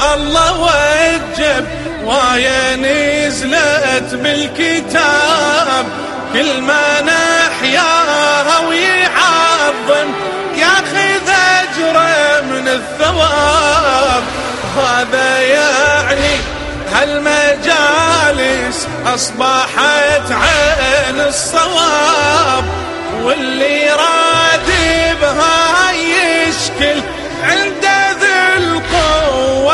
الله وجب وايا نزلت بالكتاب، كل ما نحياها ويعظم ياخذ أجره من الثواب. هذا يعني هالمجالس أصبحت عين الصواب، واللي رادي بها يشكل عند ذي القوة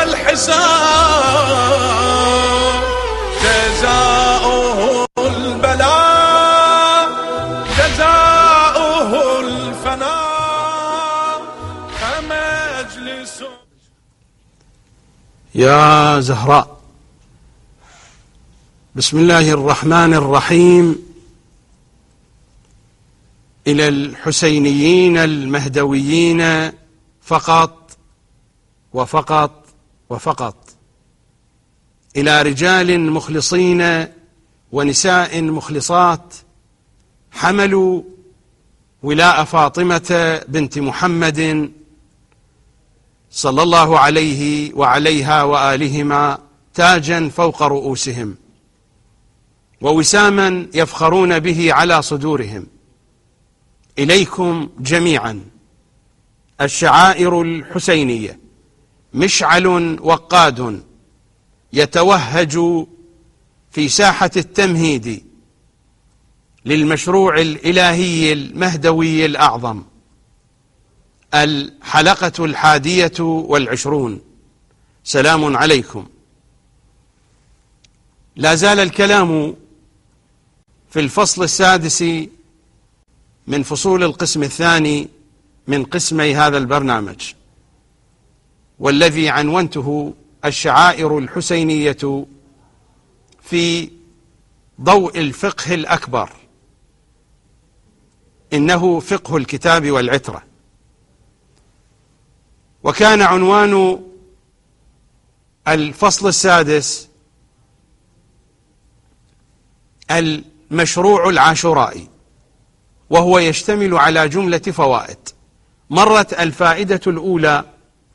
الحساب. جزاؤه البلاء جزاؤه الفناء فمجلس. يا زهراء، بسم الله الرحمن الرحيم. إلى الحسينيين المهدويين فقط وفقط وفقط، إلى رجال مخلصين ونساء مخلصات حملوا ولاء فاطمة بنت محمد صلى الله عليه وعليها وآلهما تاجا فوق رؤوسهم ووساما يفخرون به على صدورهم. إليكم جميعا الشعائر الحسينية مشعل وقاد يتوهج في ساحة التمهيد للمشروع الإلهي المهدوي الأعظم، الحلقة 21. سلام عليكم. لا زال الكلام في الفصل السادس من فصول القسم الثاني من قسمي هذا البرنامج، والذي عنونته الشعائر الحسينية في ضوء الفقه الأكبر، إنه فقه الكتاب والعترة. وكان عنوان الفصل السادس المشروع العاشورائي، وهو يشتمل على جملة فوائد. مرت الفائدة الأولى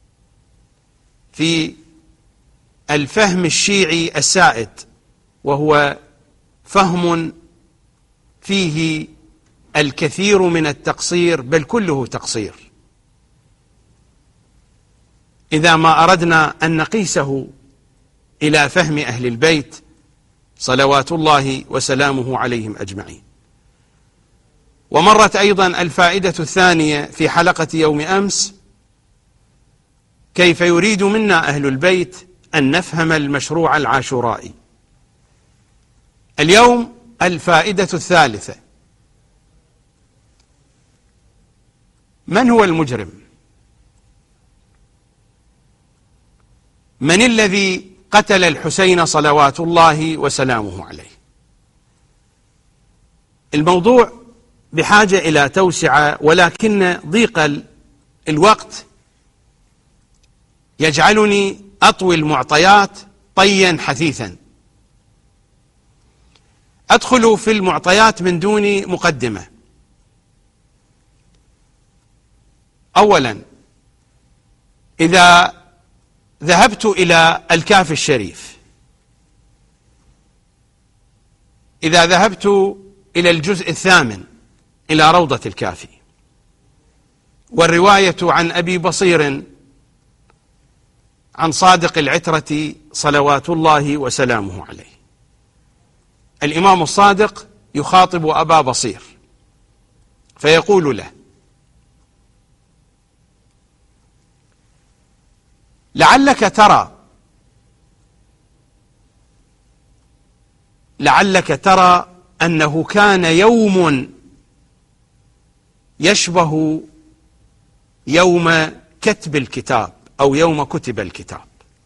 في الفهم الشيعي السائد، وهو فهم فيه الكثير من التقصير، بل كله تقصير، إذا ما أردنا أن نقيسه إلى فهم أهل البيت صلوات الله وسلامه عليهم أجمعين. ومرت أيضا الفائدة الثانية في حلقة يوم أمس، كيف يريد منا أهل البيت أن نفهم المشروع العاشورائي. اليوم الفائدة الثالثة: من هو المجرم؟ من الذي قتل الحسين صلوات الله وسلامه عليه؟ الموضوع بحاجة إلى توسعة، ولكن ضيق الوقت يجعلني أطوي المعطيات طيا حثيثا. أدخل في المعطيات من دون مقدمة. أولا، إذا ذهبت إلى الكافي الشريف، إذا ذهبت إلى الجزء 8 إلى روضة الكافي، والرواية عن أبي بصير عن صادق العترة صلوات الله وسلامه عليه. الإمام الصادق يخاطب أبا بصير فيقول له: لعلك ترى أنه كان يوم يشبه يوم كتب الكتاب أو يوم كتب الكتاب.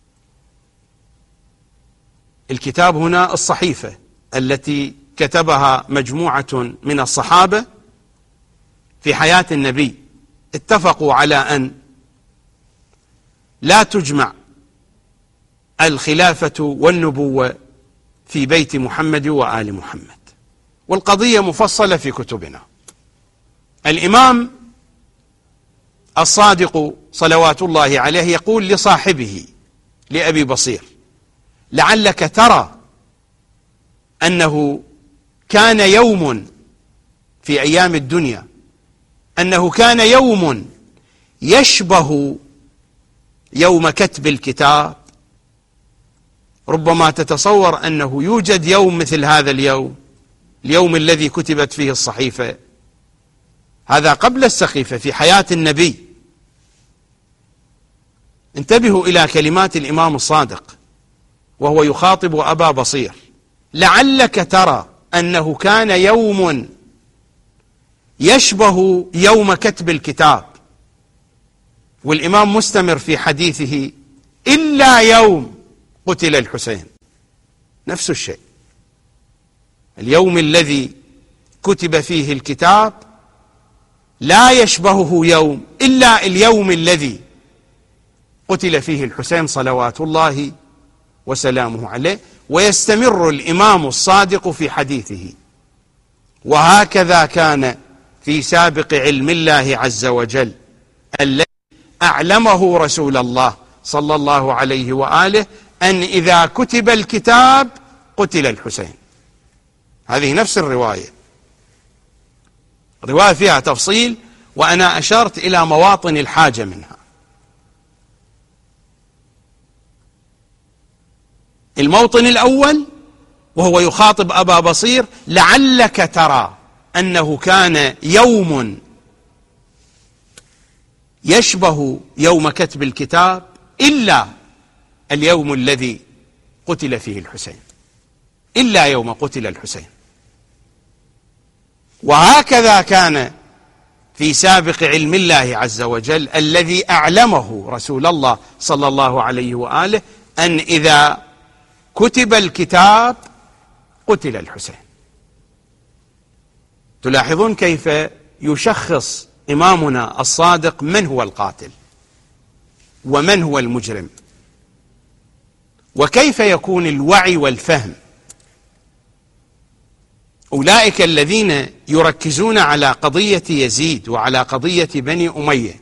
الكتاب هنا الصحيفة التي كتبها مجموعة من الصحابة في حياة النبي، اتفقوا على أن لا تجمع الخلافة والنبوة في بيت محمد وآل محمد، والقضية مفصلة في كتبنا. الإمام الصادق صلوات الله عليه يقول لصاحبه لأبي بصير: لعلك ترى أنه كان يوم في أيام الدنيا، أنه كان يوم يشبه يوم كتب الكتاب. ربما تتصور أنه يوجد يوم مثل هذا اليوم، اليوم الذي كتبت فيه الصحيفة. هذا قبل السقيفة، في حياة النبي. انتبهوا إلى كلمات الإمام الصادق وهو يخاطب أبا بصير: لعلك ترى أنه كان يوم يشبه يوم كتب الكتاب. والإمام مستمر في حديثه: إلا يوم قتل الحسين. نفس الشيء، اليوم الذي كتب فيه الكتاب لا يشبهه يوم إلا اليوم الذي قتل فيه الحسين صلوات الله وسلامه عليه. ويستمر الإمام الصادق في حديثه: وهكذا كان في سابق علم الله عز وجل الذي أعلمه رسول الله صلى الله عليه وآله أن إذا كتب الكتاب قتل الحسين. هذه نفس الرواية، رواية فيها تفصيل، وأنا أشرت إلى مواطن الحاجة منها. الموطن الأول وهو يخاطب أبا بصير: لعلك ترى أنه كان يوم يشبه يوم كتب الكتاب إلا اليوم الذي قتل فيه الحسين، إلا يوم قتل الحسين. وهكذا كان في سابق علم الله عز وجل الذي أعلمه رسول الله صلى الله عليه وآله أن إذا كتب الكتاب قتل الحسين. تلاحظون كيف يشخص إمامنا الصادق من هو القاتل ومن هو المجرم، وكيف يكون الوعي والفهم. أولئك الذين يركزون على قضية يزيد وعلى قضية بني أمية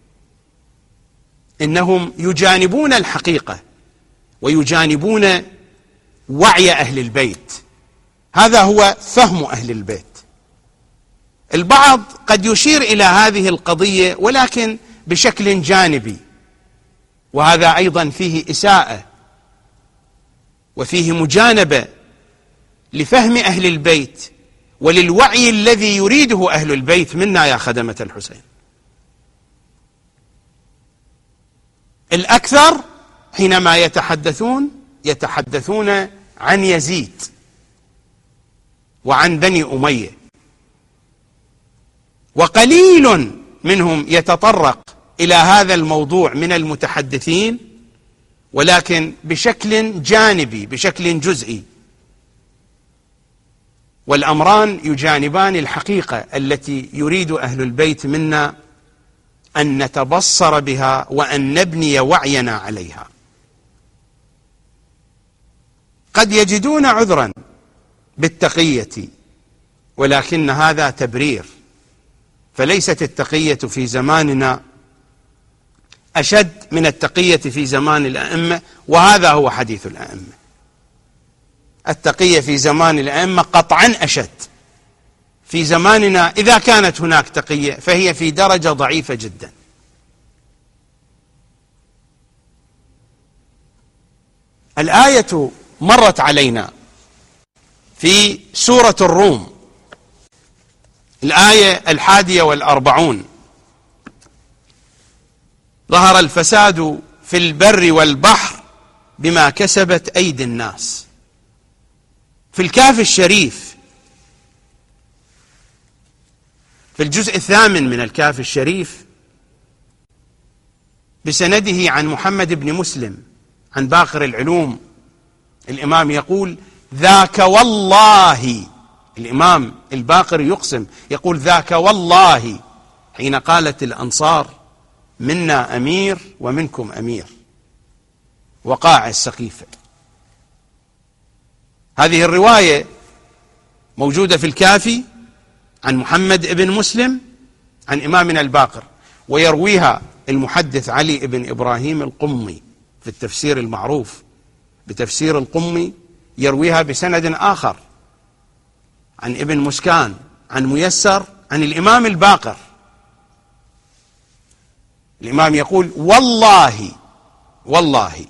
إنهم يجانبون الحقيقة ويجانبون وعي أهل البيت. هذا هو فهم أهل البيت. البعض قد يشير إلى هذه القضية ولكن بشكل جانبي، وهذا أيضا فيه إساءة وفيه مجانبة لفهم أهل البيت وللوعي الذي يريده أهل البيت منا يا خدمة الحسين. الأكثر حينما يتحدثون عن يزيد وعن بني أمية، وقليل منهم يتطرق إلى هذا الموضوع من المتحدثين، ولكن بشكل جانبي، بشكل جزئي. والأمران يجانبان الحقيقة التي يريد أهل البيت منا أن نتبصر بها وأن نبني وعينا عليها. قد يجدون عذرا بالتقية، ولكن هذا تبرير، فليست التقية في زماننا أشد من التقية في زمان الأئمة، وهذا هو حديث الأئمة. التقية في زمان الأئمة قطعا أشد. في زماننا إذا كانت هناك تقية فهي في درجة ضعيفة جدا. الآية مرت علينا في سورة الروم، الآية 41: ظهر الفساد في البر والبحر بما كسبت أيدي الناس. في الكهف الشريف في الجزء 8 من الكهف الشريف بسنده عن محمد بن مسلم عن باقر العلوم، الإمام يقول: ذاك والله، الإمام الباقر يقسم يقول: ذاك والله حين قالت الأنصار: منا أمير ومنكم أمير، وقاع السقيفة. هذه الرواية موجودة في الكافي عن محمد بن مسلم عن إمامنا الباقر، ويرويها المحدث علي بن إبراهيم القمي في التفسير المعروف بتفسير القمي يرويها بسند آخر عن ابن مسكان عن ميسر عن الإمام الباقر. الإمام يقول: والله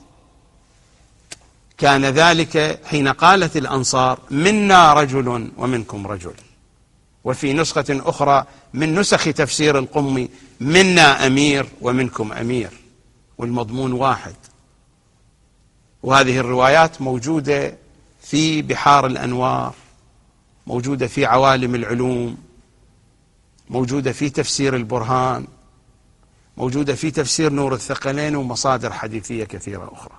كان ذلك حين قالت الأنصار: منا رجل ومنكم رجل. وفي نسخة أخرى من نسخ تفسير القمي: منا أمير ومنكم أمير، والمضمون واحد. وهذه الروايات موجودة في بحار الأنوار، موجودة في عوالم العلوم، موجودة في تفسير البرهان، موجودة في تفسير نور الثقلين، ومصادر حديثية كثيرة أخرى.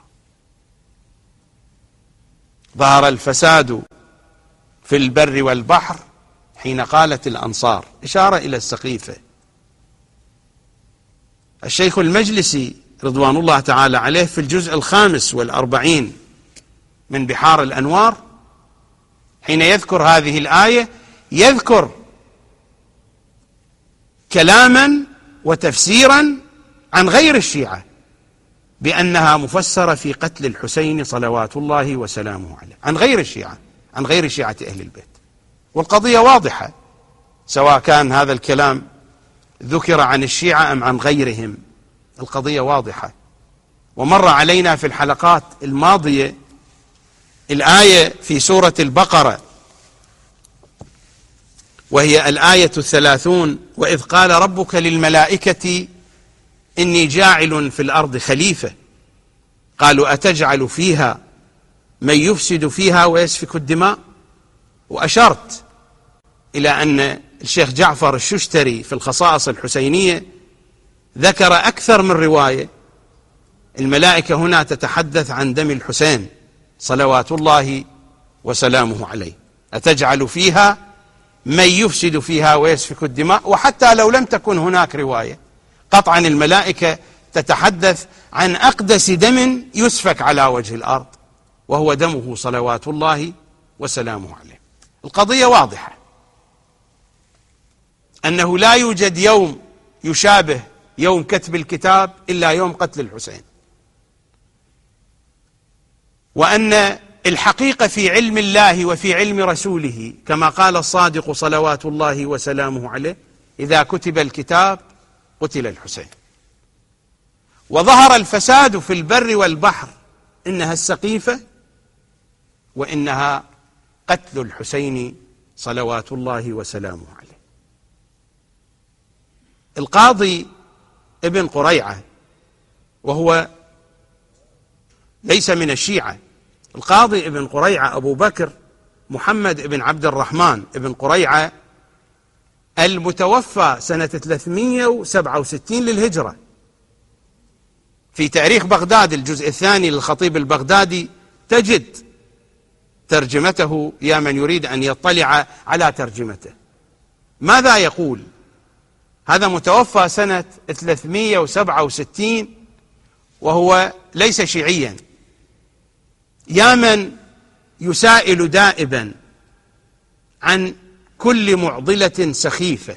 ظهر الفساد في البر والبحر حين قالت الأنصار، إشارة إلى السقيفة. الشيخ المجلسي رضوان الله تعالى عليه في الجزء 45 من بحار الأنوار حين يذكر هذه الآية يذكر كلاما وتفسيرا عن غير الشيعة بأنها مفسرة في قتل الحسين صلوات الله وسلامه عليه، عن غير الشيعة، عن غير شيعة أهل البيت. والقضية واضحة، سواء كان هذا الكلام ذكر عن الشيعة أم عن غيرهم، القضية واضحة. ومر علينا في الحلقات الماضية الآية في سورة البقرة، وهي الآية 30: وإذ قال ربك للملائكة إني جاعل في الأرض خليفة قالوا أتجعل فيها من يفسد فيها ويسفك الدماء. وأشرت إلى أن الشيخ جعفر الششتري في الخصائص الحسينية ذكر أكثر من رواية. الملائكة هنا تتحدث عن دم الحسين صلوات الله وسلامه عليه، أتجعل فيها من يفسد فيها ويسفك الدماء. وحتى لو لم تكن هناك رواية، قطعا الملائكة تتحدث عن أقدس دم يسفك على وجه الأرض، وهو دمه صلوات الله وسلامه عليه. القضية واضحة، أنه لا يوجد يوم يشابه يوم كتب الكتاب إلا يوم قتل الحسين، وأن الحقيقة في علم الله وفي علم رسوله كما قال الصادق صلوات الله وسلامه عليه: إذا كتب الكتاب قتل الحسين. وظهر الفساد في البر والبحر، إنها السقيفة وإنها قتل الحسين صلوات الله وسلامه عليه. القاضي ابن قريعة، وهو ليس من الشيعة، القاضي ابن قريعة أبو بكر محمد ابن عبد الرحمن ابن قريعة المتوفى سنة 367 للهجرة، في تاريخ بغداد الجزء الثاني للخطيب البغدادي تجد ترجمته يا من يريد أن يطلع على ترجمته. ماذا يقول؟ هذا متوفى سنة 367 وهو ليس شيعيا. يا من يسائل دائبا عن كل معضلة سخيفة،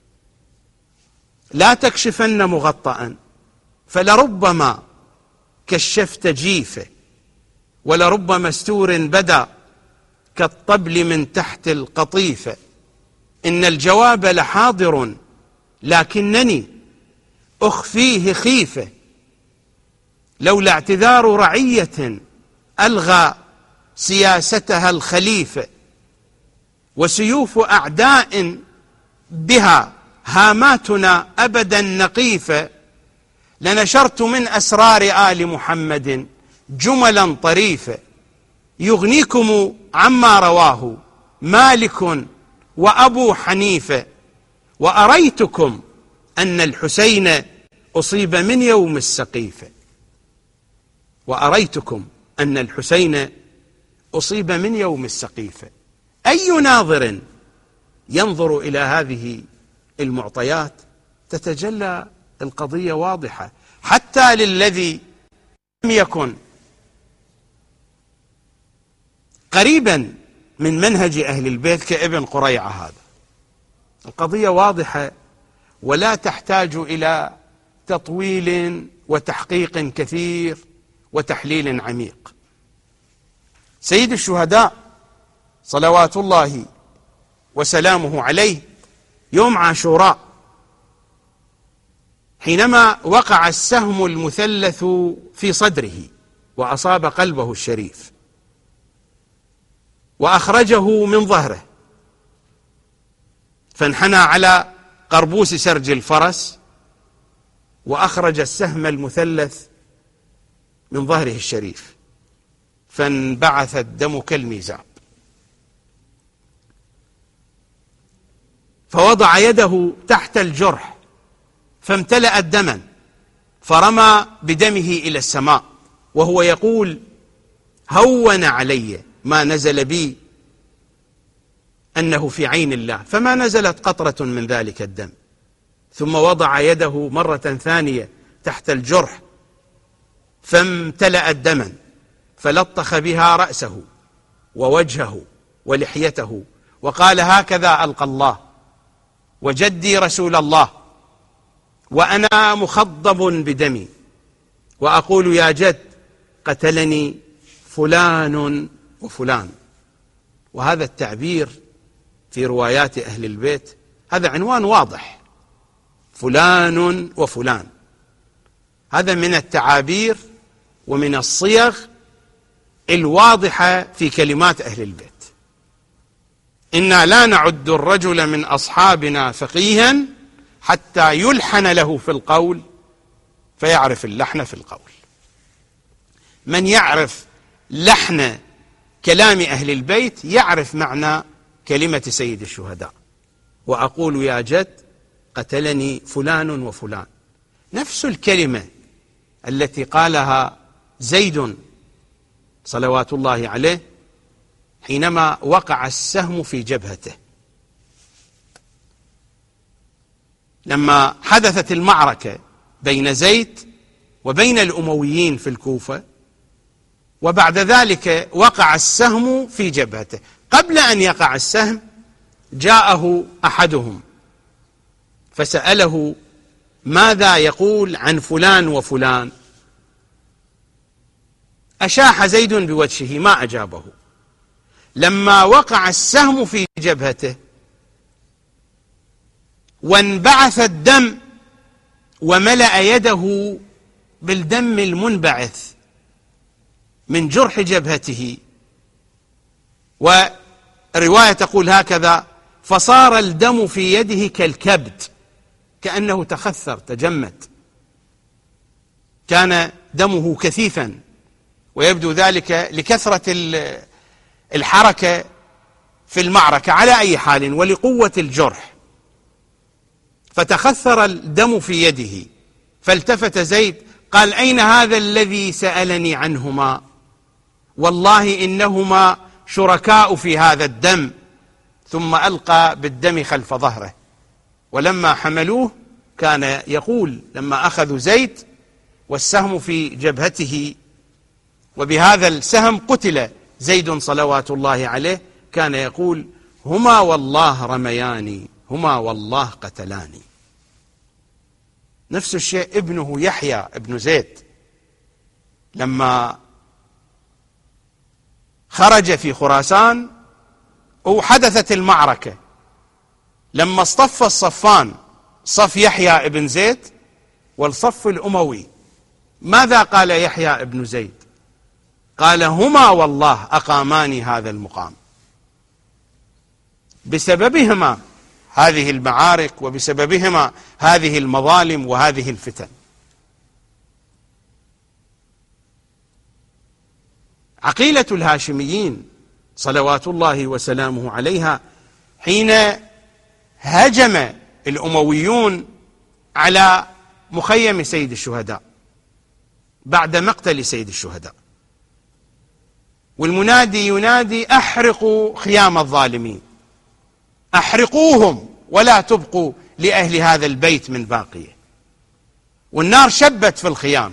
لا تكشفن مغطأ، فلربما كشفت جيفة، ولرب مستور بدا كالطبل من تحت القطيفة. إن الجواب لحاضر لكنني أخفيه خيفة، لولا اعتذار رعية ألغى سياستها الخليفة، وسيوف أعداء بها هاماتنا أبدا نقيفة. لنشرت من أسرار آل محمد جملا طريفة، يغنيكم عما رواه مالك وأبو حنيفة. وأريتكم أن الحسين أصيب من يوم السقيفة، وأريتكم أن الحسين أصيب من يوم السقيفة. أي ناظر ينظر إلى هذه المعطيات تتجلى القضية واضحة، حتى للذي لم يكن قريبا من منهج أهل البيت كابن قريعة. هذا القضية واضحة ولا تحتاج إلى تطويل وتحقيق كثير وتحليل عميق. سيد الشهداء صلوات الله وسلامه عليه يوم عاشوراء حينما وقع السهم المثلث في صدره وأصاب قلبه الشريف وأخرجه من ظهره، فانحنى على قربوس سرج الفرس وأخرج السهم المثلث من ظهره الشريف، فانبعث الدم كالميزاب، فوضع يده تحت الجرح فامتلأت دما، فرمى بدمه إلى السماء وهو يقول: هون علي ما نزل بي أنه في عين الله، فما نزلت قطرة من ذلك الدم. ثم وضع يده مرة ثانية تحت الجرح فامتلأت دما، فلطخ بها رأسه ووجهه ولحيته وقال: هكذا ألقى الله وجدي رسول الله وأنا مخضب بدمي، وأقول: يا جد قتلني فلان وفلان. وهذا التعبير في روايات أهل البيت هذا عنوان واضح، فلان وفلان، هذا من التعابير ومن الصيغ الواضحة في كلمات أهل البيت. إنا لا نعد الرجل من أصحابنا فقيها حتى يلحن له في القول فيعرف اللحن في القول. من يعرف لحن كلام أهل البيت يعرف معنى كلمة سيد الشهداء: وأقول يا جد قتلني فلان وفلان. نفس الكلمة التي قالها زيد صلوات الله عليه حينما وقع السهم في جبهته، لما حدثت المعركة بين زيد وبين الأمويين في الكوفة، وبعد ذلك وقع السهم في جبهته. قبل أن يقع السهم جاءه أحدهم فسأله: ماذا يقول عن فلان وفلان؟ أشاح زيد بوجهه ما أجابه. لما وقع السهم في جبهته وانبعث الدم وملأ يده بالدم المنبعث من جرح جبهته، ورواية تقول هكذا: فصار الدم في يده كالكبد، كأنه تخثر تجمد، كان دمه كثيفا، ويبدو ذلك لكثرة الحركة في المعركة على أي حال ولقوة الجرح، فتخثر الدم في يده. فالتفت زيد قال: أين هذا الذي سألني عنهما؟ والله إنهما شركاء في هذا الدم. ثم ألقى بالدم خلف ظهره. ولما حملوه كان يقول لما أخذوا زيد والسهم في جبهته، وبهذا السهم قتل زيد صلوات الله عليه، كان يقول: هما والله رمياني، هما والله قتلاني. نفس الشيء ابنه يحيى ابن زيد لما خرج في خراسان وحدثت المعركة، لما اصطف الصفان، صف يحيى ابن زيد والصف الأموي، ماذا قال يحيى ابن زيد؟ قال: هما والله أقاماني هذا المقام. بسببهما هذه المعارك، وبسببهما هذه المظالم وهذه الفتن. عقيلة الهاشميين صلوات الله وسلامه عليها حين هجم الأمويون على مخيم سيد الشهداء بعد مقتل سيد الشهداء، والمنادي ينادي: أحرقوا خيام الظالمين، أحرقوهم ولا تبقوا لأهل هذا البيت من باقية. والنار شبت في الخيام،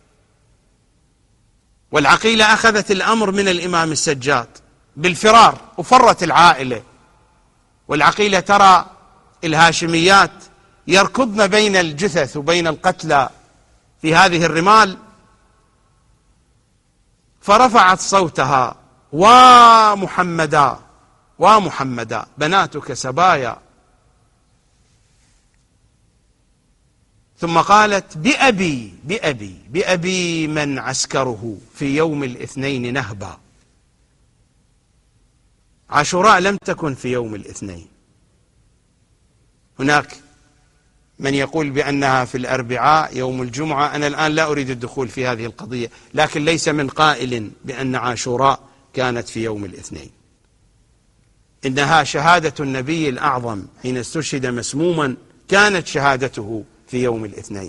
والعقيلة أخذت الأمر من الإمام السجاد بالفرار، وفرت العائلة. والعقيلة ترى الهاشميات يركضن بين الجثث وبين القتلى في هذه الرمال، فرفعت صوتها: ومحمدا ومحمدا بناتك سبايا. ثم قالت: بأبي بأبي بأبي من عسكره في يوم الاثنين نهبا. عاشوراء لم تكن في يوم الاثنين، هناك من يقول بأنها في الأربعاء يوم الجمعة. أنا الآن لا أريد الدخول في هذه القضية، لكن ليس من قائل بأن عاشوراء كانت في يوم الاثنين. إنها شهادة النبي الأعظم حين استشهد مسموما، كانت شهادته في يوم الاثنين.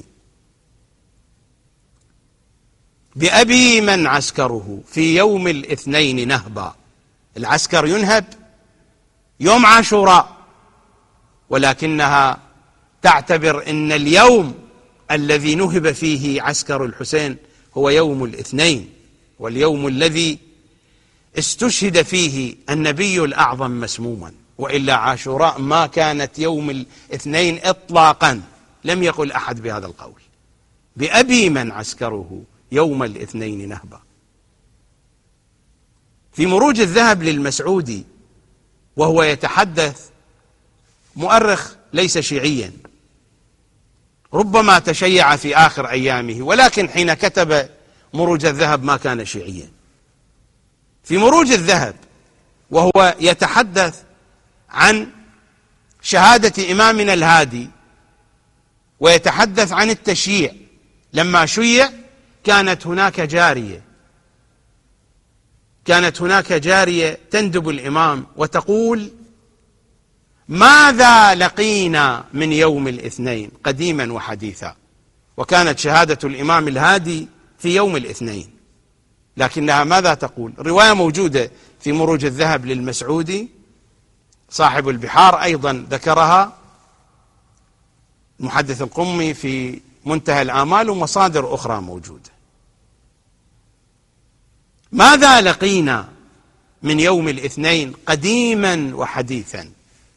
بأبي من عسكره في يوم الاثنين نهبا. العسكر ينهب يوم عاشوراء، ولكنها تعتبر أن اليوم الذي نهب فيه عسكر الحسين هو يوم الاثنين، واليوم الذي استشهد فيه النبي الأعظم مسموما. وإلا عاشوراء ما كانت يوم الاثنين إطلاقا، لم يقل أحد بهذا القول. بأبي من عسكره يوم الاثنين نهبا. في مروج الذهب للمسعودي وهو يتحدث، مؤرخ ليس شيعيا، ربما تشيع في آخر أيامه، ولكن حين كتب مروج الذهب ما كان شيعيا. في مروج الذهب وهو يتحدث عن شهادة إمامنا الهادي ويتحدث عن التشييع، لما شيع كانت هناك جارية تندب الإمام وتقول: ماذا لقينا من يوم الاثنين قديما وحديثا. وكانت شهادة الإمام الهادي في يوم الاثنين، لكنها ماذا تقول؟ رواية موجودة في مروج الذهب للمسعودي، صاحب البحار أيضا ذكرها، المحدث القمي في منتهى الآمال، ومصادر أخرى موجودة. ماذا لقينا من يوم الاثنين قديما وحديثا.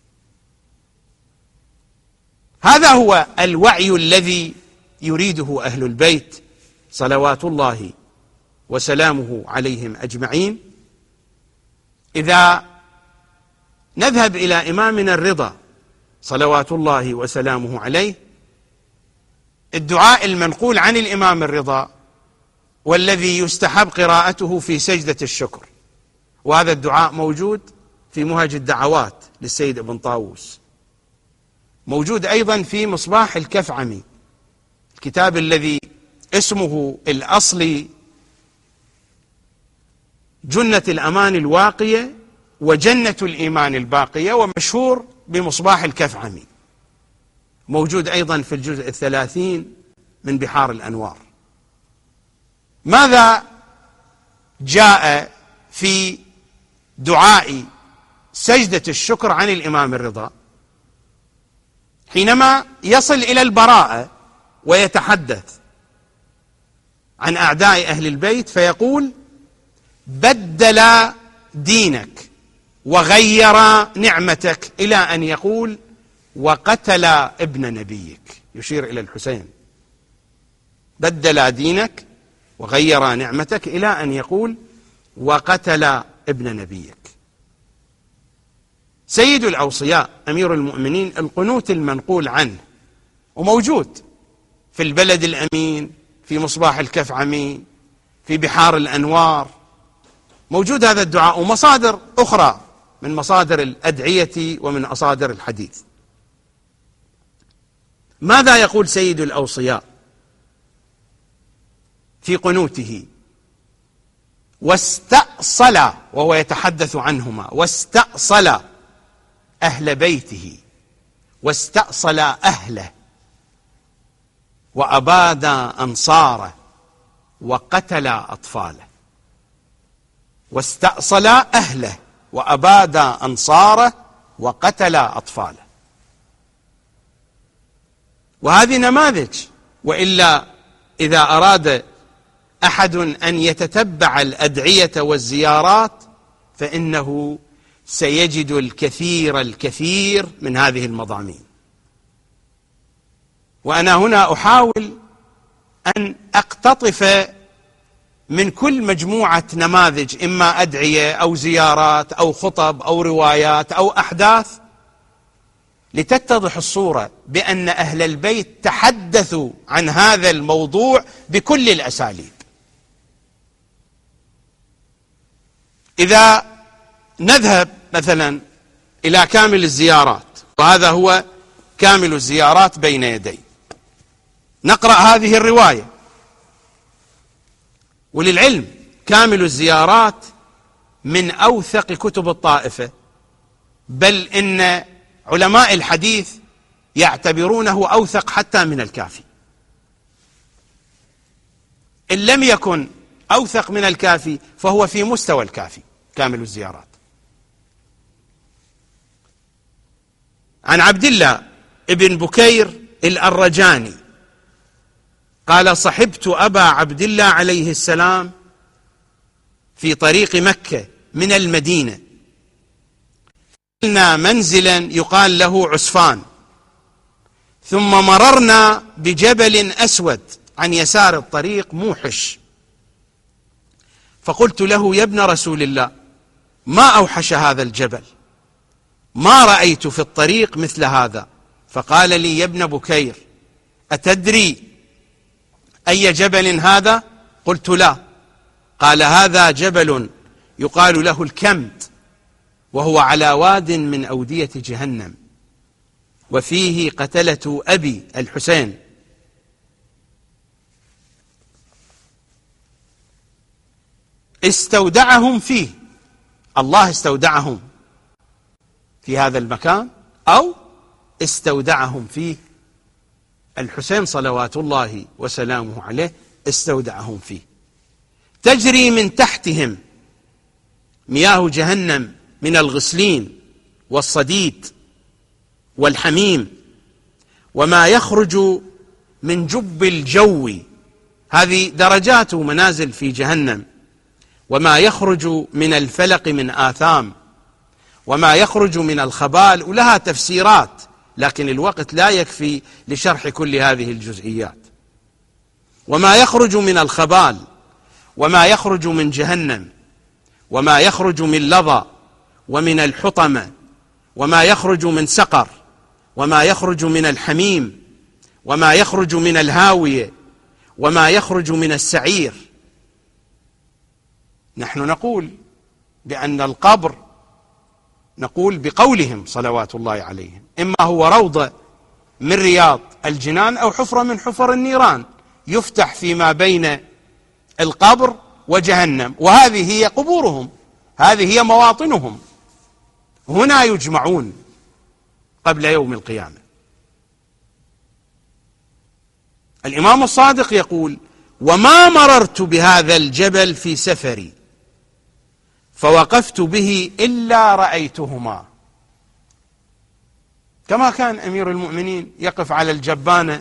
هذا هو الوعي الذي يريده أهل البيت صلوات الله وسلامه عليهم أجمعين. إذا نذهب إلى إمامنا الرضا صلوات الله وسلامه عليه، الدعاء المنقول عن الإمام الرضا والذي يستحب قراءته في سجدة الشكر، وهذا الدعاء موجود في مهج الدعوات للسيد ابن طاووس، موجود أيضا في مصباح الكفعمي، الكتاب الذي اسمه الأصلي جنة الأمان الواقية وجنة الإيمان الباقية، ومشهور بمصباح الكفعمي، موجود أيضا في الجزء 30 من بحار الأنوار. ماذا جاء في دعاء سجدة الشكر عن الإمام الرضا حينما يصل إلى البراءة ويتحدث عن أعداء أهل البيت، فيقول: بدل دينك وغير نعمتك، إلى أن يقول: وقتل ابن نبيك، يشير إلى الحسين. بدل دينك وغير نعمتك، إلى أن يقول: وقتل ابن نبيك. سيد الأوصياء أمير المؤمنين القنوت المنقول عنه وموجود في البلد الأمين، في مصباح الكفعمي، في بحار الأنوار، موجود هذا الدعاء ومصادر أخرى من مصادر الأدعية ومن مصادر الحديث. ماذا يقول سيد الأوصياء في قنوته؟ واستأصل، وهو يتحدث عنهما، واستأصل أهل بيته، واستأصل أهله، وأباد أنصاره، وقتل أطفاله. واستأصل أهله وأباد أنصاره وقتل أطفاله. وهذه نماذج، وإلا إذا أراد أحد أن يتتبع الأدعية والزيارات فإنه سيجد الكثير من هذه المضامين. وأنا هنا أحاول أن أقتطف من كل مجموعة نماذج، إما أدعية أو زيارات أو خطب أو روايات أو أحداث، لتتضح الصورة بأن أهل البيت تحدثوا عن هذا الموضوع بكل الأساليب. إذا نذهب مثلا إلى كامل الزيارات، وهذا هو كامل الزيارات بين يدي، نقرأ هذه الرواية. وللعلم كامل الزيارات من أوثق كتب الطائفة، بل إن علماء الحديث يعتبرونه أوثق حتى من الكافي، إن لم يكن أوثق من الكافي فهو في مستوى الكافي كامل الزيارات. عن عبد الله ابن بكير الأرجاني قال: صحبت أبا عبد الله عليه السلام في طريق مكة من المدينة، نزلنا منزلا يقال له عسفان، ثم مررنا بجبل أسود عن يسار الطريق موحش، فقلت له: يا ابن رسول الله، ما أوحش هذا الجبل؟ ما رأيت في الطريق مثل هذا. فقال لي: يا ابن بكير، أتدري أي جبل هذا؟ قلت: لا. قال: هذا جبل يقال له الكمد، وهو على واد من أودية جهنم، وفيه قتلة أبي الحسين. استودعهم فيه، الله استودعهم في هذا المكان، أو استودعهم فيه الحسين صلوات الله وسلامه عليه، استودعهم فيه. تجري من تحتهم مياه جهنم من الغسلين والصديد والحميم، وما يخرج من جب الجو، هذه درجات ومنازل في جهنم، وما يخرج من الفلق من آثام، وما يخرج من الخبال، ولها تفسيرات، لكن الوقت لا يكفي لشرح كل هذه الجزئيات. وما يخرج من الخبال، وما يخرج من جهنم، وما يخرج من لظى ومن الحطمة، وما يخرج من سقر، وما يخرج من الحميم، وما يخرج من الهاوية، وما يخرج من السعير. نحن نقول بأن القبر، نقول بقولهم صلوات الله عليهم، إما هو روضة من رياض الجنان أو حفرة من حفر النيران، يفتح فيما بين القبر وجهنم، وهذه هي قبورهم، هذه هي مواطنهم، هنا يجمعون قبل يوم القيامة. الإمام الصادق يقول: وما مررت بهذا الجبل في سفري فوقفت به إلا رأيتهما. كما كان أمير المؤمنين يقف على الجبانة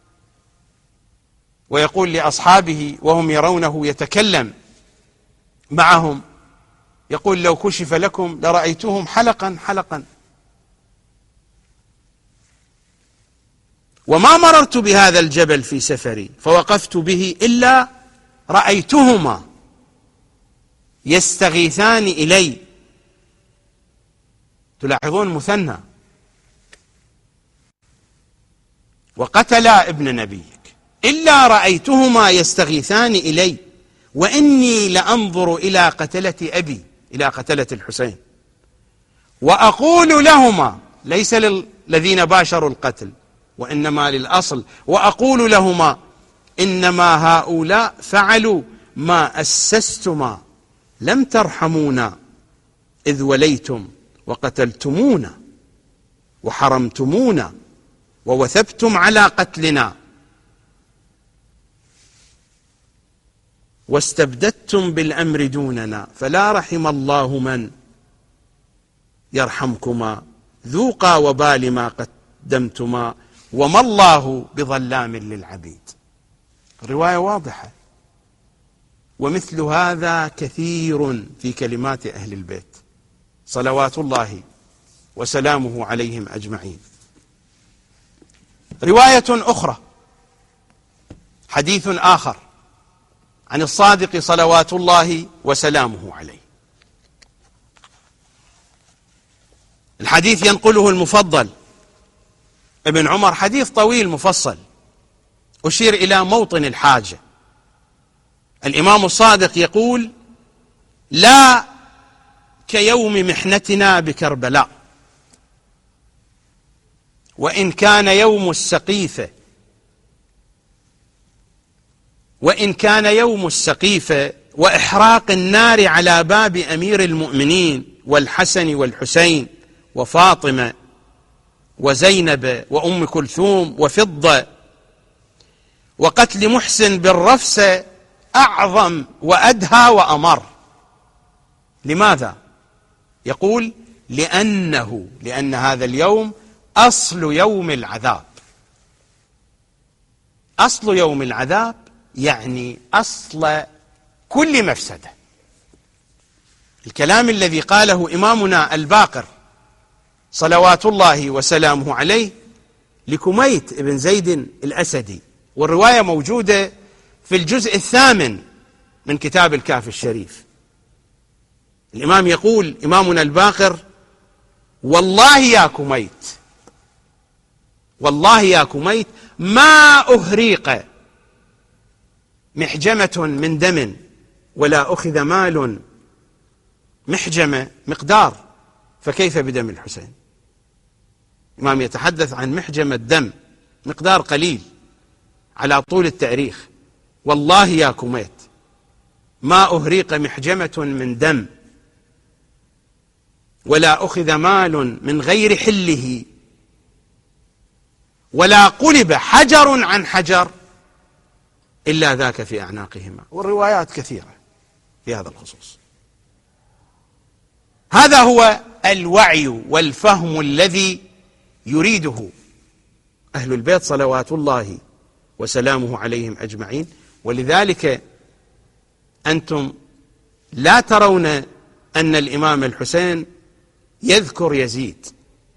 ويقول لأصحابه وهم يرونه يتكلم معهم، يقول: لو كشف لكم لرأيتهم حلقا حلقا. وما مررت بهذا الجبل في سفري فوقفت به إلا رأيتهما يستغيثان إلي. تلاحظون مثنى: وقتلا ابن نبيك، إلا رأيتهما يستغيثان إلي، وإني لأنظر إلى قتلة أبي، إلى قتلة الحسين، وأقول لهما، ليس للذين باشروا القتل وإنما للأصل، وأقول لهما: إنما هؤلاء فعلوا ما أسستما، لم ترحمونا إذ وليتم وقتلتمونا وحرمتمونا ووثبتم على قتلنا واستبددتم بالأمر دوننا، فلا رحم الله من يرحمكما، ذوقا وبال ما قدمتما، وما الله بظلام للعبيد. رواية واضحة، ومثل هذا كثير في كلمات أهل البيت صلوات الله وسلامه عليهم أجمعين. رواية أخرى، حديث آخر عن الصادق صلوات الله وسلامه عليه. الحديث ينقله المفضل ابن عمر، حديث طويل مفصل أشير إلى موطن الحاجة. الإمام الصادق يقول: لا كيوم محنتنا بكربلاء، وإن كان يوم السقيفة، وإن كان يوم السقيفة وإحراق النار على باب أمير المؤمنين والحسن والحسين وفاطمة وزينب وأم كلثوم وفضة، وقتل محسن بالرفسة أعظم وأدهى وأمر. لماذا؟ يقول: لأن هذا اليوم أصل يوم العذاب. أصل يوم العذاب يعني أصل كل مفسدة. الكلام الذي قاله إمامنا الباقر صلوات الله وسلامه عليه لكميت بن زيد الأسدي، والرواية موجودة في الجزء 8 من كتاب الكافي الشريف. الإمام يقول، إمامنا الباقر: والله يا كميت، والله يا كميت ما أهريق محجمة من دم ولا أخذ مال. محجمة مقدار، فكيف بدم الحسين؟ الإمام يتحدث عن محجمة دم، مقدار قليل على طول التاريخ. والله يا كميت ما أهريق محجمة من دم ولا أخذ مال من غير حله ولا قلب حجر عن حجر إلا ذاك في أعناقهما. والروايات كثيرة في هذا الخصوص. هذا هو الوعي والفهم الذي يريده أهل البيت صلوات الله وسلامه عليهم أجمعين. ولذلك أنتم لا ترون أن الإمام الحسين يذكر يزيد.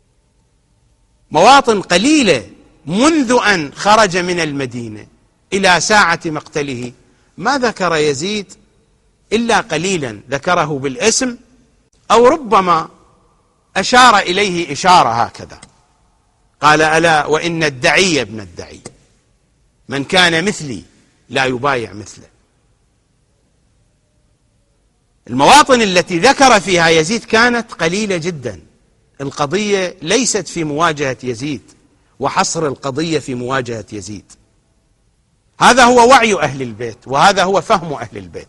مواطن قليلة منذ أن خرج من المدينة إلى ساعة مقتله ما ذكر يزيد إلا قليلا، ذكره بالاسم أو ربما أشار إليه إشارة هكذا، قال: ألا وإن الدعي ابن الدعي، من كان مثلي لا يبايع مثله. المواطن التي ذكر فيها يزيد كانت قليلة جدا. القضية ليست في مواجهة يزيد وحصر القضية في مواجهة يزيد. هذا هو وعي أهل البيت، وهذا هو فهم أهل البيت.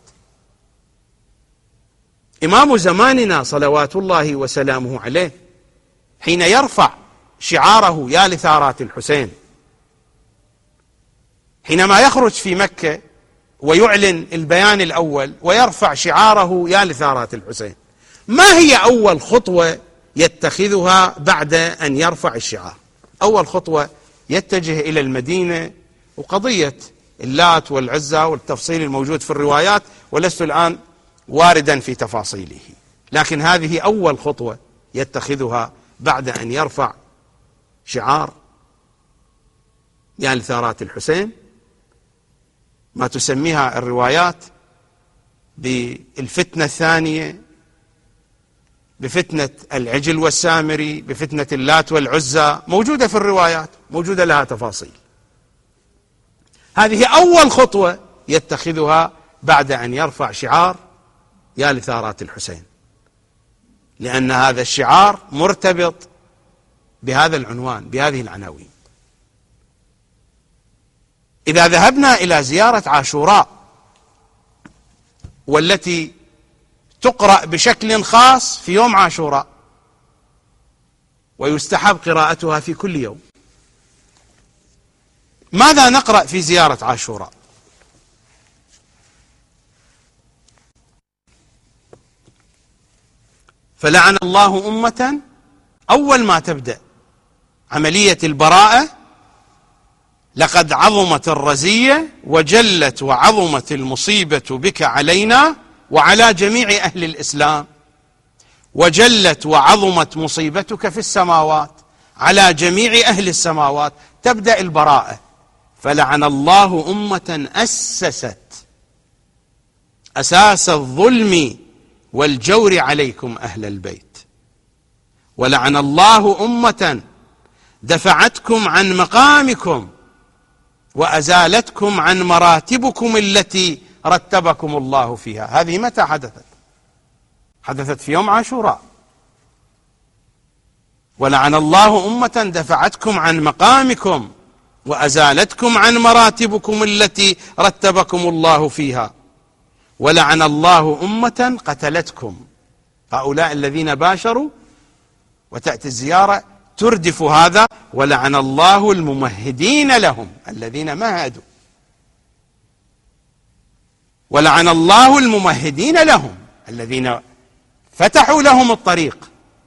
إمام زماننا صلوات الله وسلامه عليه حين يرفع شعاره يا لثارات الحسين، حينما يخرج في مكة ويعلن البيان الأول ويرفع شعاره يا لثارات الحسين، ما هي أول خطوة يتخذها بعد أن يرفع الشعار؟ أول خطوة يتجه إلى المدينة، وقضية اللات والعزى والتفصيل الموجود في الروايات، ولست الآن واردا في تفاصيله، لكن هذه أول خطوة يتخذها بعد أن يرفع شعار يا لثارات الحسين، ما تسميها الروايات بالفتنة الثانية، بفتنة العجل والسامري، بفتنة اللات والعزى، موجودة في الروايات، موجودة لها تفاصيل. هذه أول خطوة يتخذها بعد أن يرفع شعار يا لثارات الحسين، لأن هذا الشعار مرتبط بهذا العنوان، بهذه العناوين. إذا ذهبنا إلى زيارة عاشوراء، والتي تقرأ بشكل خاص في يوم عاشوراء ويستحب قراءتها في كل يوم، ماذا نقرأ في زيارة عاشوراء؟ فلعن الله أمة، أول ما تبدأ عملية البراءة: لقد عظمت الرزية وجلت وعظمت المصيبة بك علينا وعلى جميع أهل الإسلام، وجلت وعظمت مصيبتك في السماوات على جميع أهل السماوات. تبدأ البراءة: فلعن الله أمة أسست أساس الظلم والجور عليكم أهل البيت، ولعن الله أمة دفعتكم عن مقامكم وأزالتكم عن مراتبكم التي رتبكم الله فيها. هذه متى حدثت؟ حدثت في يوم عاشوراء. ولعن الله أمة دفعتكم عن مقامكم وأزالتكم عن مراتبكم التي رتبكم الله فيها، ولعن الله أمة قتلتكم. هؤلاء الذين باشروا، وتأتي الزيارة تردف هذا، ولعن الله الممهدين لهم الذين مهدوا. ولعن الله الممهدين لهم الذين فتحوا لهم الطريق.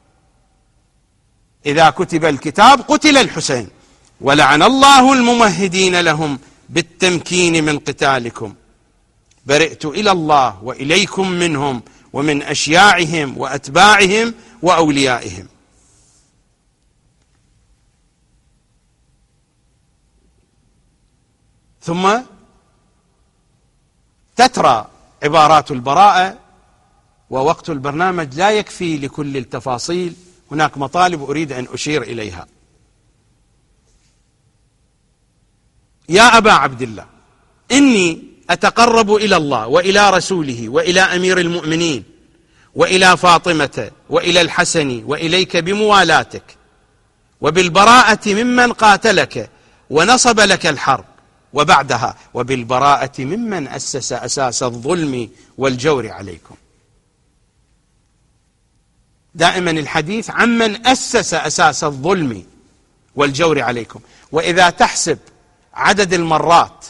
إذا كتب الكتاب قتل الحسين، ولعن الله الممهدين لهم بالتمكين من قتالكم. برئت إلى الله وإليكم منهم ومن أشياعهم وأتباعهم وأوليائهم. ثم تترى عبارات البراءة، ووقت البرنامج لا يكفي لكل التفاصيل، هناك مطالب أريد أن أشير إليها. يا أبا عبد الله، إني أتقرب إلى الله وإلى رسوله وإلى أمير المؤمنين وإلى فاطمة وإلى الحسن وإليك بموالاتك وبالبراءة ممن قاتلك ونصب لك الحرب، وبعدها وبالبراءة ممن أسس أساس الظلم والجور عليكم. دائما الحديث عمن أسس أساس الظلم والجور عليكم. وإذا تحسب عدد المرات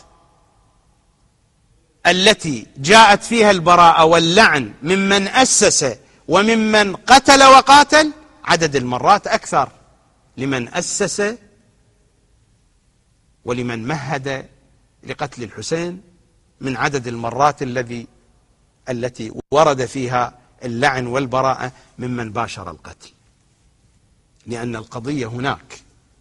التي جاءت فيها البراءة واللعن ممن أسس وممن قتل وقاتل، عدد المرات أكثر لمن أسس ولمن مهد لقتل الحسين من عدد المرات التي ورد فيها اللعن والبراءة ممن باشر القتل، لأن القضية هناك.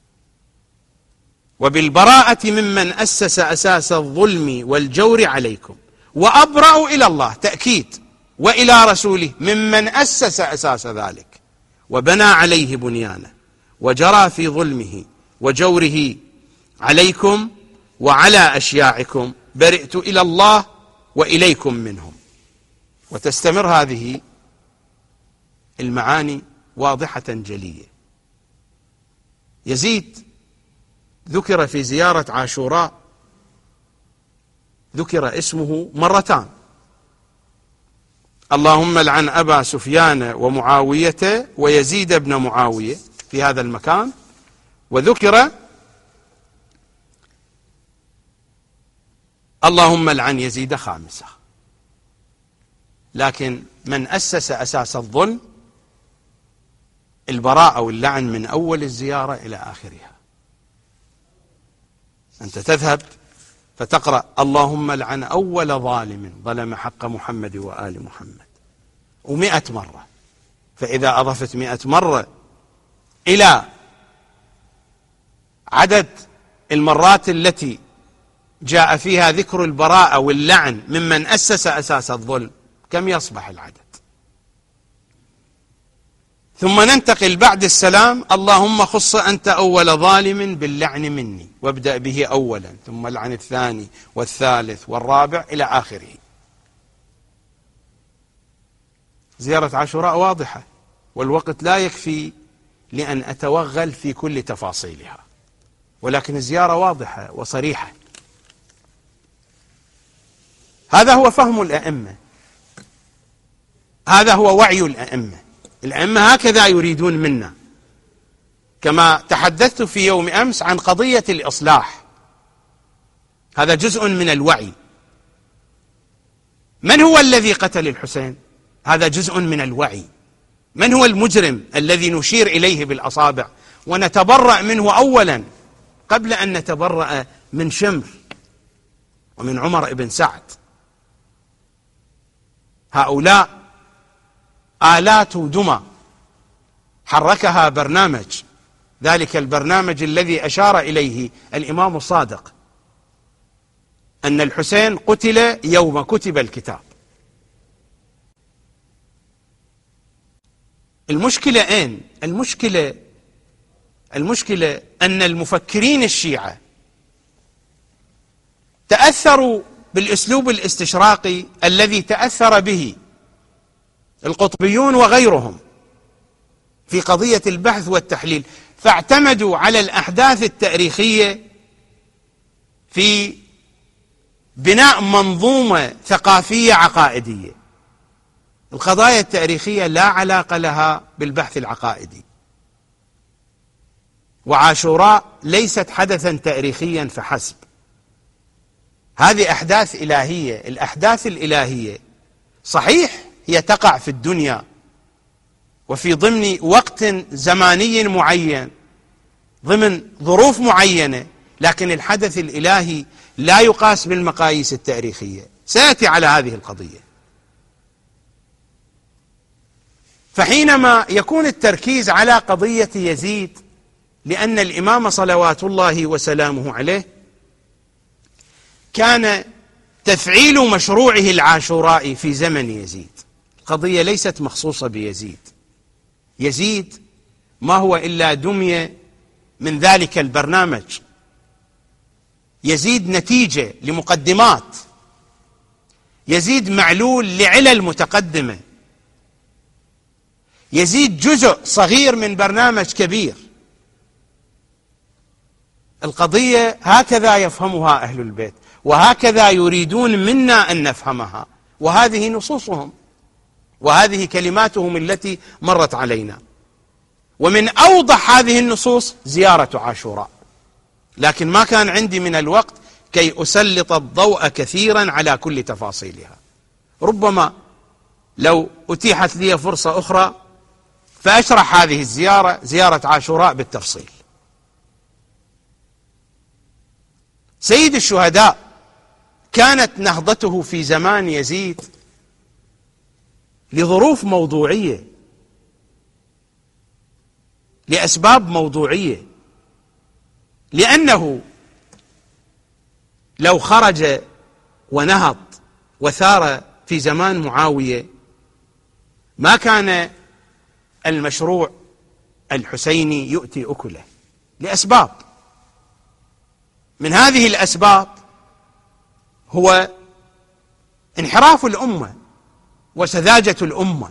وبالبراءة ممن أسس أساس الظلم والجور عليكم، وأبرأ إلى الله، تأكيد، وإلى رسوله ممن أسس أساس ذلك وبنى عليه بنيانه وجرى في ظلمه وجوره عليكم وعلى أشياعكم. برئت إلى الله وإليكم منهم. وتستمر هذه المعاني واضحة جلية. يزيد ذكر في زيارة عاشوراء، ذكر اسمه مرتان: اللهم لعن أبا سفيان ومعاوية ويزيد بن معاوية في هذا المكان، وذكر اللهم لعن يزيد خامسة. لكن من أسس أساس الظلم البراءة واللعن من أول الزيارة إلى آخرها. أنت تذهب فتقرأ اللهم لعن أول ظالم ظلم حق محمد وآل محمد 100 مرة. فإذا أضفت 100 مرة إلى عدد المرات التي جاء فيها ذكر البراءة واللعن ممن أسس أساس الظلم، كم يصبح العدد؟ ثم ننتقل بعد السلام: اللهم خص أنت أول ظالم باللعن مني، وابدأ به أولا، ثم لعن الثاني والثالث والرابع إلى آخره. زيارة عاشوراء واضحة، والوقت لا يكفي لأن أتوغل في كل تفاصيلها، ولكن الزيارة واضحة وصريحة. هذا هو فهم الأئمة، هذا هو وعي الأئمة. الأئمة هكذا يريدون منا. كما تحدثت في يوم أمس عن قضية الإصلاح، هذا جزء من الوعي. من هو الذي قتل الحسين؟ هذا جزء من الوعي. من هو المجرم الذي نشير إليه بالأصابع ونتبرأ منه أولا قبل أن نتبرأ من شمر ومن عمر بن سعد؟ هؤلاء آلات دمى حركها برنامج، ذلك البرنامج الذي أشار إليه الإمام الصادق أن الحسين قتل يوم كتب الكتاب، المشكلة أين؟ المشكلة أن المفكرين الشيعة تأثروا بالأسلوب الاستشراقي الذي تأثر به القطبيون وغيرهم في قضية البحث والتحليل، فاعتمدوا على الأحداث التاريخية في بناء منظومة ثقافية عقائدية. القضايا التاريخية لا علاقة لها بالبحث العقائدي، وعاشوراء ليست حدثا تاريخيا فحسب، هذه أحداث إلهية. الأحداث الإلهية صحيح هي تقع في الدنيا وفي ضمن وقت زماني معين ضمن ظروف معينة، لكن الحدث الإلهي لا يقاس بالمقاييس التاريخية. سيأتي على هذه القضية. فحينما يكون التركيز على قضية يزيد، لأن الإمام صلوات الله وسلامه عليه كان تفعيل مشروعه العاشورائي في زمن يزيد، القضية ليست مخصوصة بيزيد. يزيد ما هو إلا دمية من ذلك البرنامج. يزيد نتيجة لمقدمات، يزيد معلول لعلل متقدمة، يزيد جزء صغير من برنامج كبير. القضية هكذا يفهمها أهل البيت، وهكذا يريدون منا أن نفهمها، وهذه نصوصهم وهذه كلماتهم التي مرت علينا. ومن أوضح هذه النصوص زيارة عاشوراء، لكن ما كان عندي من الوقت كي أسلط الضوء كثيرا على كل تفاصيلها. ربما لو أتيحت لي فرصة أخرى فأشرح هذه الزيارة، زيارة عاشوراء، بالتفصيل. سيد الشهداء كانت نهضته في زمان يزيد لظروف موضوعية، لأسباب موضوعية، لأنه لو خرج ونهض وثار في زمان معاوية ما كان المشروع الحسيني يؤتي أكله، لأسباب. من هذه الأسباب هو انحراف الأمة وسذاجة الأمة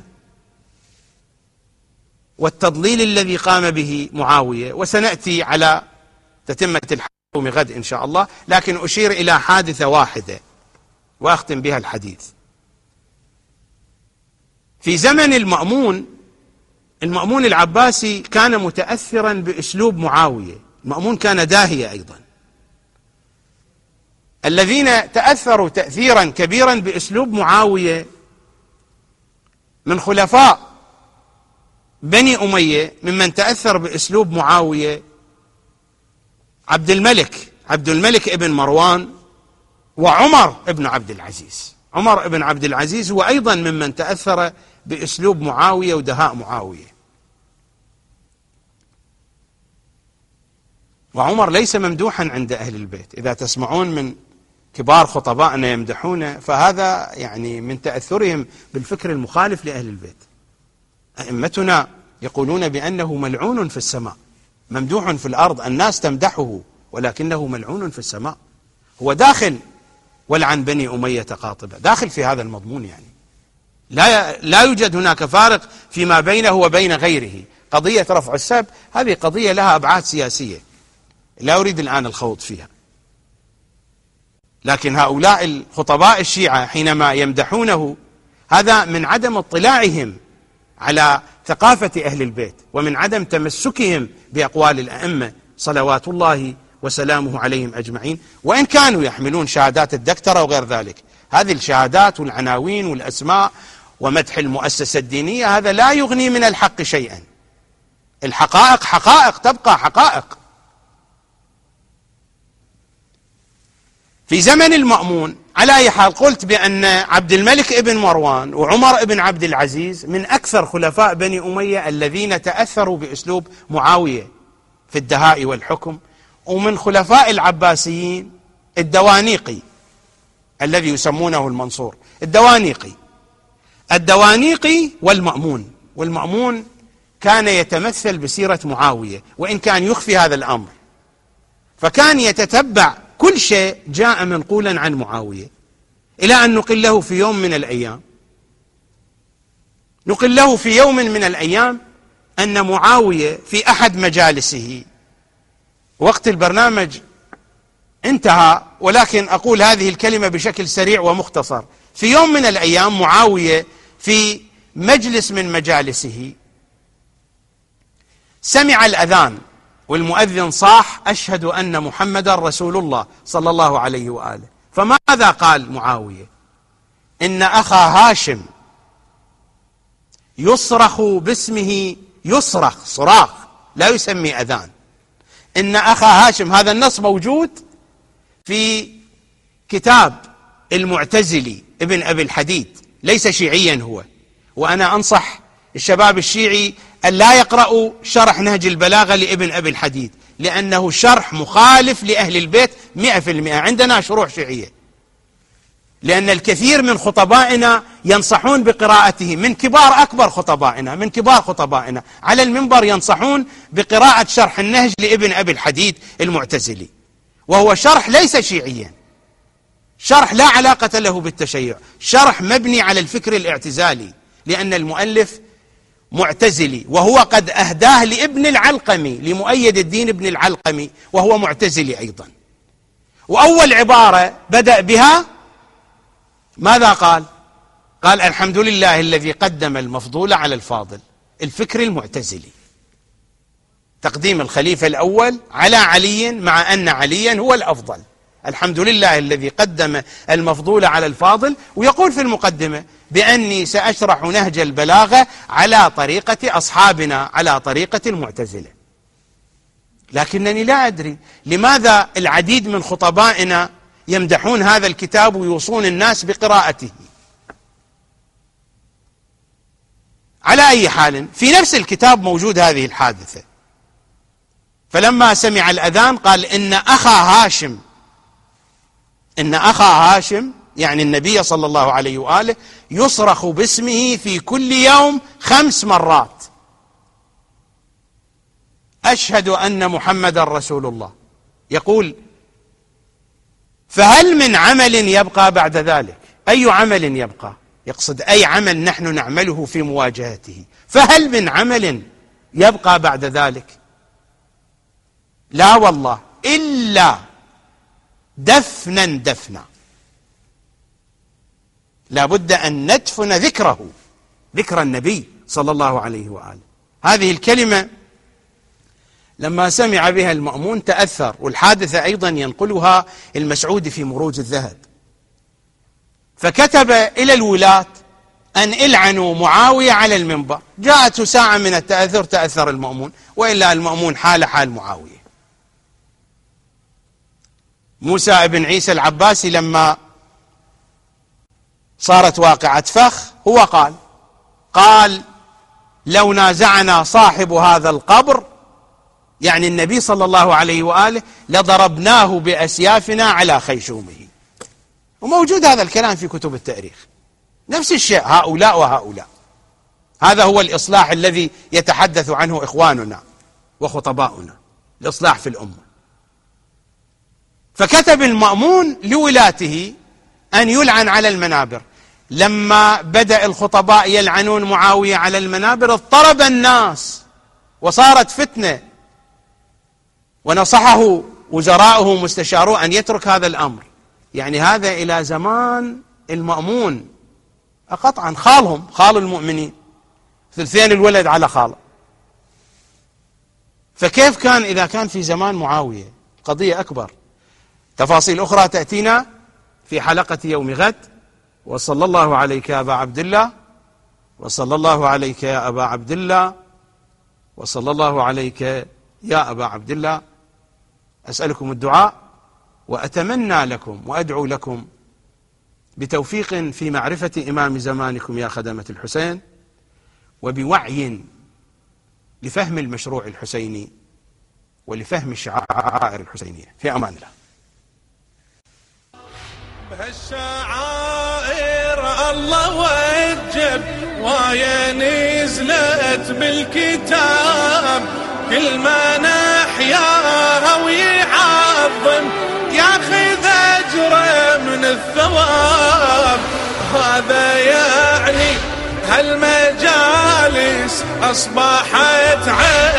والتضليل الذي قام به معاوية، وسنأتي على تتمة الحكم غد إن شاء الله، لكن أشير إلى حادثة واحدة وأختم بها الحديث. في زمن المأمون العباسي كان متأثرا بأسلوب معاوية. المأمون كان داهية أيضا. الذين تأثروا تأثيرا كبيرا بأسلوب معاوية من خلفاء بني أمية، ممن تأثر بأسلوب معاوية عبد الملك ابن مروان وعمر ابن عبد العزيز. عمر ابن عبد العزيز هو أيضا ممن تأثر بأسلوب معاوية ودهاء معاوية. وعمر ليس ممدوحا عند أهل البيت، إذا تسمعون من كبار خطبائنا يمدحونه فهذا يعني من تأثرهم بالفكر المخالف لأهل البيت. أئمتنا يقولون بأنه ملعون في السماء، ممدوح في الأرض، الناس تمدحه ولكنه ملعون في السماء. هو داخل ولعن بني أمية قاطبة، داخل في هذا المضمون. يعني لا يوجد هناك فارق فيما بينه وبين غيره. قضية رفع السب هذه قضية لها أبعاد سياسية لا أريد الآن الخوض فيها، لكن هؤلاء الخطباء الشيعة حينما يمدحونه هذا من عدم اطلاعهم على ثقافة أهل البيت ومن عدم تمسكهم بأقوال الأئمة صلوات الله وسلامه عليهم أجمعين، وإن كانوا يحملون شهادات الدكتوراه وغير ذلك. هذه الشهادات والعناوين والأسماء ومدح المؤسسة الدينية هذا لا يغني من الحق شيئا. الحقائق حقائق تبقى حقائق. في زمن المأمون على أي حال قلت بأن عبد الملك ابن مروان وعمر ابن عبد العزيز من أكثر خلفاء بني أمية الذين تأثروا بأسلوب معاوية في الدهاء والحكم. ومن خلفاء العباسيين الدوانيقي الذي يسمونه المنصور، الدوانيقي والمأمون كان يتمثل بسيرة معاوية، وإن كان يخفي هذا الأمر، فكان يتتبع كل شيء جاء منقولا عن معاوية، إلى أن نقل له في يوم من الأيام أن معاوية في أحد مجالسه، وقت البرنامج انتهى، ولكن أقول هذه الكلمة بشكل سريع ومختصر. في يوم من الأيام معاوية في مجلس من مجالسه سمع الأذان، والمؤذن صاح: أشهد أن محمدا رسول الله صلى الله عليه وآله. فماذا قال معاوية؟ إن أخا هاشم يصرخ باسمه، يصرخ صراخ، لا يسمي أذان. إن أخا هاشم، هذا النص موجود في كتاب المعتزلي ابن أبي الحديد، ليس شيعيا هو، وأنا أنصح الشباب الشيعي أن لا يقرأوا شرح نهج البلاغة لابن أبي الحديد، لأنه شرح مخالف لأهل البيت 100%. عندنا شروح شيعية، لأن الكثير من خطبائنا ينصحون بقراءته، من كبار أكبر خطبائنا، من كبار خطبائنا على المنبر ينصحون بقراءة شرح النهج لابن أبي الحديد المعتزلي، وهو شرح ليس شيعيا، شرح لا علاقة له بالتشيع، شرح مبني على الفكر الاعتزالي، لأن المؤلف معتزلي، وهو قد أهداه لابن العلقمي، لمؤيد الدين ابن العلقمي، وهو معتزلي أيضا. وأول عبارة بدأ بها ماذا قال؟ قال: الحمد لله الذي قدم المفضول على الفاضل. الفكر المعتزلي، تقديم الخليفة الأول على علي مع أن عليا هو الأفضل. الحمد لله الذي قدم المفضول على الفاضل. ويقول في المقدمة بأني سأشرح نهج البلاغة على طريقة أصحابنا، على طريقة المعتزلة. لكنني لا أدري لماذا العديد من خطبائنا يمدحون هذا الكتاب ويوصون الناس بقراءته. على أي حال، في نفس الكتاب موجود هذه الحادثة. فلما سمع الأذان قال: إن أخا هاشم يعني النبي صلى الله عليه وآله يصرخ باسمه في كل يوم 5 مرات. أشهد أن محمدا رسول الله. يقول: فهل من عمل يبقى بعد ذلك؟ أي عمل يبقى؟ يقصد أي عمل نحن نعمله في مواجهته. فهل من عمل يبقى بعد ذلك؟ لا والله، إلا دفنا. لا بد أن ندفن ذكره، ذكر النبي صلى الله عليه وآله. هذه الكلمة لما سمع بها المأمون تأثر، والحادثة أيضا ينقلها المسعودي في مروج الذهب، فكتب إلى الولاة أن العنوا معاوية على المنبر. جاءته ساعة من التأثر، تأثر المأمون، وإلا المأمون حال معاوية. موسى بن عيسى العباسي لما صارت واقعة فخ هو قال: لو نازعنا صاحب هذا القبر، يعني النبي صلى الله عليه وآله، لضربناه بأسيافنا على خيشومه. وموجود هذا الكلام في كتب التاريخ، نفس الشيء، هؤلاء وهؤلاء. هذا هو الإصلاح الذي يتحدث عنه إخواننا وخطباؤنا، الإصلاح في الأمة. فكتب المأمون لولاته أن يلعن على المنابر. لما بدأ الخطباء يلعنون معاوية على المنابر اضطرب الناس وصارت فتنة، ونصحه وزراؤه مستشاروه أن يترك هذا الأمر. يعني هذا إلى زمان المأمون، قطعا خال المؤمنين، 2 الولد على خاله. فكيف كان إذا كان في زمان معاوية؟ قضية أكبر. تفاصيل أخرى تأتينا في حلقة يوم غد. وصلى الله عليك يا أبا عبد الله، وصلى الله عليك يا أبا عبد الله، وصلى الله عليك يا أبا عبد الله. أسألكم الدعاء، وأتمنى لكم وأدعو لكم بتوفيق في معرفة إمام زمانكم يا خدمة الحسين، وبوعي لفهم المشروع الحسيني ولفهم الشعائر الحسينية. في أمان الله. بهالشعائر الله وجب ويا نزلت بالكتاب كل ما نحياها ويعظم ياخذ أجره من الثواب. هذا يعني هالمجالس أصبحت